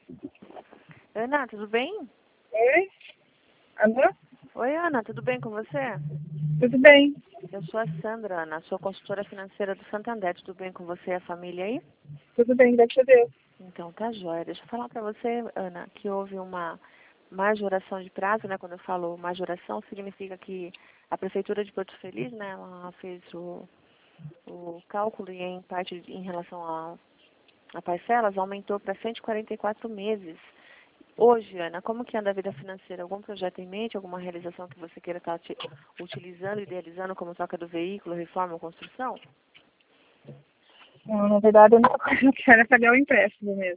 Ana, tudo bem? Oi? Alô? Oi, Ana, tudo bem com você? Tudo bem? Eu sou a Sandra, Ana, sou consultora financeira do Santander. Tudo bem com você e a família aí? Tudo bem, graças a Deus. Então, tá jóia. Deixa eu falar pra você, Ana, que houve uma majoração de prazo, né? Quando eu falo majoração, significa que a Prefeitura de Porto Feliz, né, ela fez o cálculo e em parte em relação a parcelas aumentou para 144 meses. Hoje, Ana, como que anda a vida financeira? Algum projeto em mente, alguma realização que você queira estar utilizando, idealizando como troca do veículo, reforma ou construção? Não, na verdade, eu não eu quero pagar o empréstimo mesmo.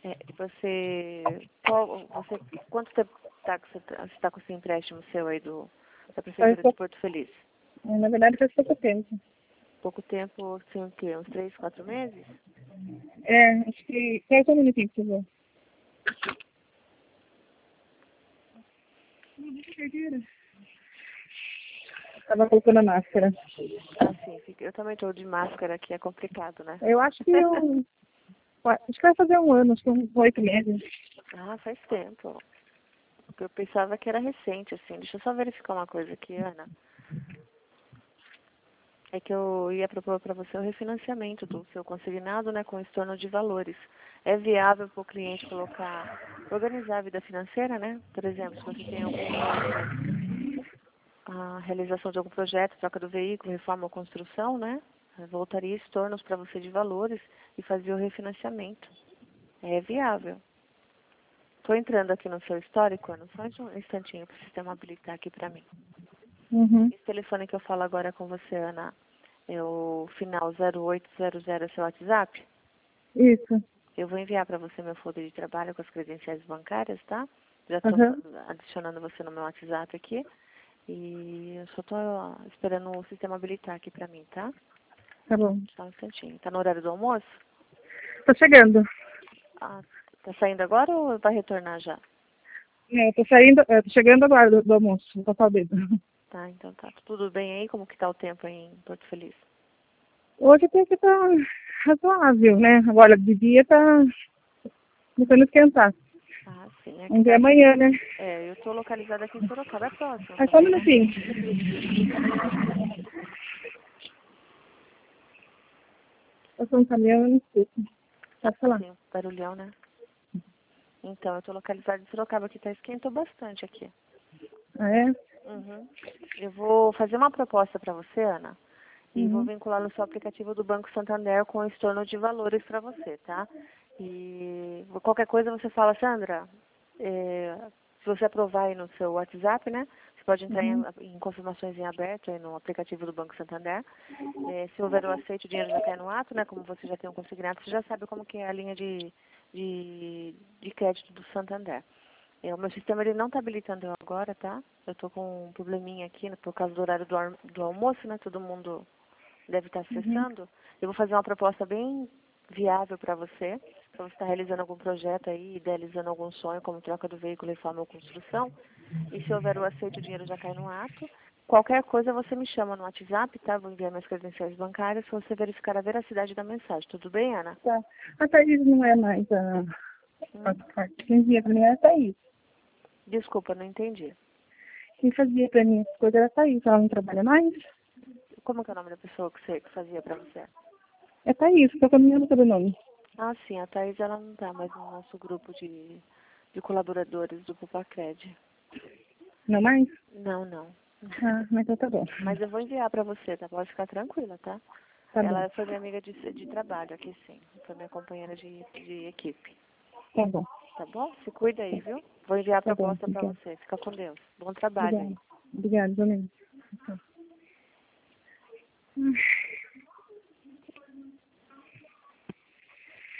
Quanto tempo que você está com esse empréstimo seu aí da Faz Prefeitura de pouco, Porto Feliz? na verdade, faz pouco tempo. Pouco tempo, assim, o quê? Uns 3, 4 meses? Acho que... Só um minutinho, por favor. Tava colocando a máscara. Ah, sim, eu também estou de máscara aqui, é complicado, né? Eu acho que acho que vai fazer um ano, acho que uns 8 meses. Ah, faz tempo. Eu pensava que era recente, assim. Deixa eu só verificar uma coisa aqui, Ana. É que eu ia propor para você o refinanciamento do seu consignado, né, com estorno de valores. É viável para o cliente organizar a vida financeira, né? Por exemplo, se você tem a realização de algum projeto, troca do veículo, reforma ou construção, né? Voltaria estornos para você de valores e fazia o refinanciamento. É viável. Estou entrando aqui no seu histórico, Ana, só um instantinho para o sistema habilitar aqui para mim. Uhum. Esse telefone que eu falo agora com você, Ana, é o final 0800, é seu WhatsApp? Isso. Eu vou enviar para você meu folder de trabalho com as credenciais bancárias, tá? Já estou Uhum. adicionando você no meu WhatsApp aqui. E eu só estou esperando o sistema habilitar aqui para mim, tá? Tá bom. Só um instantinho. Tá no horário do almoço? Tô chegando. Ah, tá saindo agora ou vai retornar já? Eu tô saindo, tô chegando agora do almoço. Vou passar o dedo. Tá, então tá. Tudo bem aí? Como que tá o tempo aí em Porto Feliz? Hoje até que tá razoável, né? Agora de dia tá começando a esquentar. Ah, sim. Vamos ver amanhã, né? Eu tô localizada aqui em Sorocaba, é próximo Só um também, né? minutinho. Passou um caminhão, eu não escuto. Pode falar. Sim, barulhão, né? Então, eu tô localizada em Sorocaba, aqui tá esquentou bastante aqui. Ah, é? Uhum. Eu vou fazer uma proposta para você, Ana, e vou Uhum. vincular no seu aplicativo do Banco Santander com o estorno de valores para você, tá? E qualquer coisa você fala, Sandra, se você aprovar aí no seu WhatsApp, né? Você pode entrar Uhum. em confirmações em aberto aí no aplicativo do Banco Santander. Se houver o aceite, o dinheiro já cai no ato, né? Como você já tem um consignado, você já sabe como que é a linha de crédito do Santander. O meu sistema ele não está habilitando eu agora, tá? Eu tô com um probleminha aqui, né, por causa do horário do almoço, né? Todo mundo deve estar Uhum. acessando. Eu vou fazer uma proposta bem viável para você estar realizando algum projeto aí, idealizando algum sonho, como troca do veículo, reforma ou construção. E se houver o aceito, o dinheiro já cai no ato. Qualquer coisa você me chama no WhatsApp, tá? Vou enviar minhas credenciais bancárias para você verificar a veracidade da mensagem. Tudo bem, Ana? Tá. A Thaís não é mais quem envia pra mim era a Thaís. Desculpa, não entendi. Quem fazia pra mim as coisas era a Thaís. Ela não trabalha mais? Como que é o nome da pessoa que fazia para você? É Thaís, tô caminhando pelo nome. Ah, sim, a Thaís ela não está mais no nosso grupo de colaboradores do Pupacred. Não mais? Não, não. Ah, mas então tá bom. Mas eu vou enviar para você, tá? Pode ficar tranquila, tá? Tá bom. Ela foi minha amiga de trabalho aqui, sim. Foi minha companheira de equipe. Tá bom. Tá bom? Se cuida aí, viu? Vou enviar a Tá bom. proposta para Obrigada. você. Fica com Deus. Bom trabalho aí. Obrigada. Obrigada, Domingos.